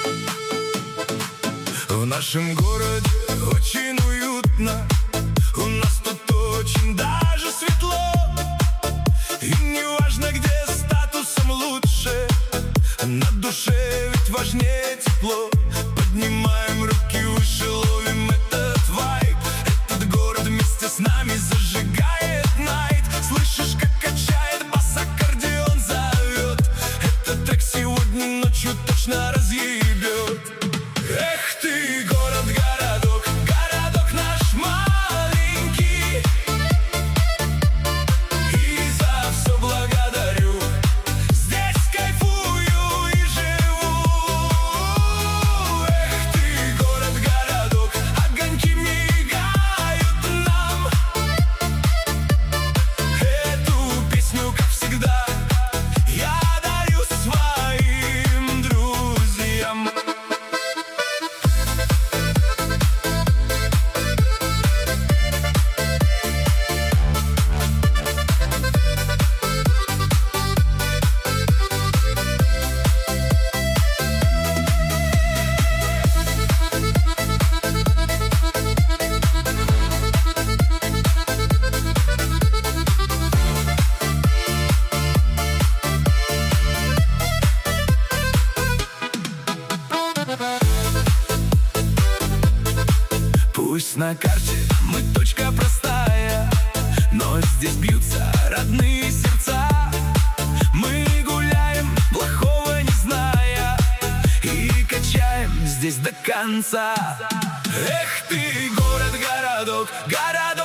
В нашем городе очень уютно, у нас тут очень даже светло. И не важно, где статусом лучше, на душе ведь важнее тепло. Поднимаем руки выше, ловим этот вайб. Этот город вместе с нами зажигает найт. Слышишь, как качает бас, аккордеон зовет. Этот трек сегодня ночью точно разъебет. Эх ты, город-городок, городок наш маленький, и за все благодарю. Здесь кайфую и живу. Эх ты, город-городок, огоньки мигают нам. Эту песню, как всегда, я дарю своим друзьям. Пусть на карте мы точка простая, но здесь бьются родные сердца. Мы гуляем, плохого не зная, и качаем здесь до конца. Эх ты, город-городок, город